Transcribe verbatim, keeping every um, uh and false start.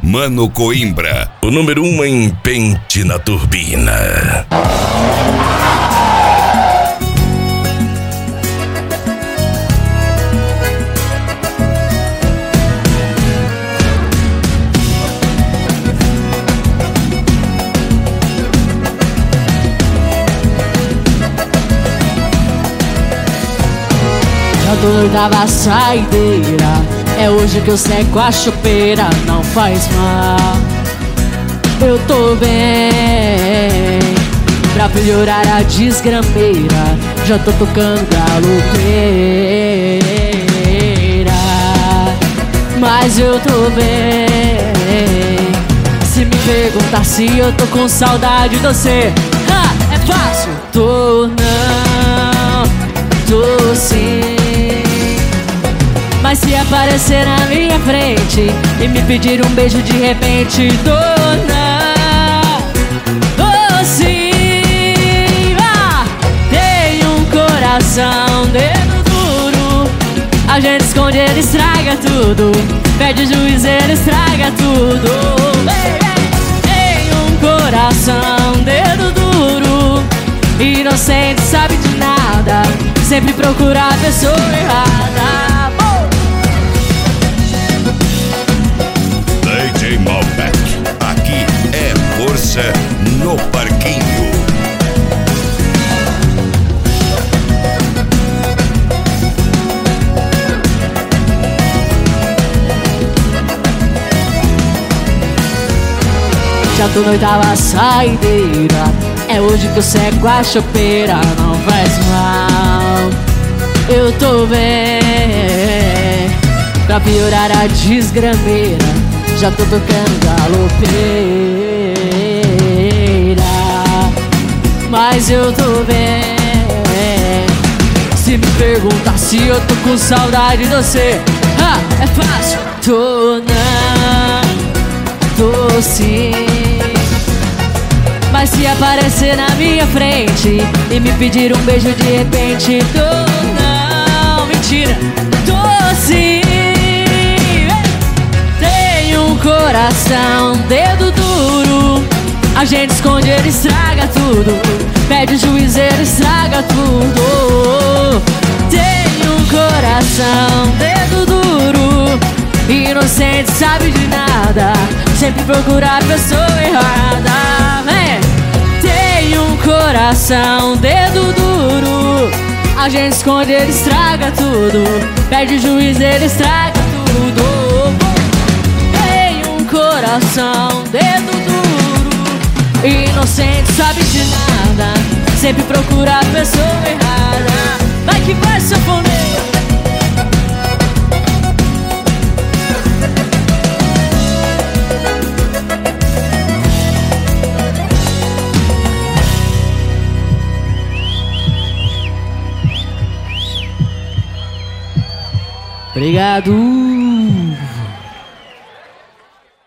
Mano Coimbra, o número um em pente na turbina. Já tô noitava saideira, é hoje que eu seco a chopeira, não faz mal. Eu tô bem, pra melhorar a desgrameira, já tô tocando galopeira. Mas eu tô bem, se me perguntar se eu tô com saudade de você, ha, é fácil. Tô não, tô sim. Mas se aparecer na minha frente e me pedir um beijo de repente, dona, oh sim, ah, tem um coração, dedo duro. A gente esconde, ele estraga tudo. Perde o juiz, ele estraga tudo. Tem um coração, dedo duro. Inocente, sabe de nada, sempre procura a pessoa errada. D J Malbec, aqui é força no parquinho. Já tô noitava saideira, é hoje que eu seco a chopeira, não faz mal. Eu tô bem, pra piorar a desgrameira, já tô tocando galopeira. Mas eu tô bem, se me perguntar se eu tô com saudade de você, ah, é fácil. Tô não, tô sim. Mas se aparecer na minha frente e me pedir um beijo de repente, tô não, mentira, tô sim. Coração, dedo duro. A gente esconde, ele estraga tudo. Perde o juiz, ele estraga tudo. Tem um coração, dedo duro. Inocente, sabe de nada, sempre procura a pessoa errada. É. Tem um coração, dedo duro. A gente esconde, ele estraga tudo. Perde o juiz, ele estraga tudo. Coração, dedo duro. Inocente, sabe de nada, sempre procura a pessoa errada. Vai que vai, sanfoneiro. Obrigado.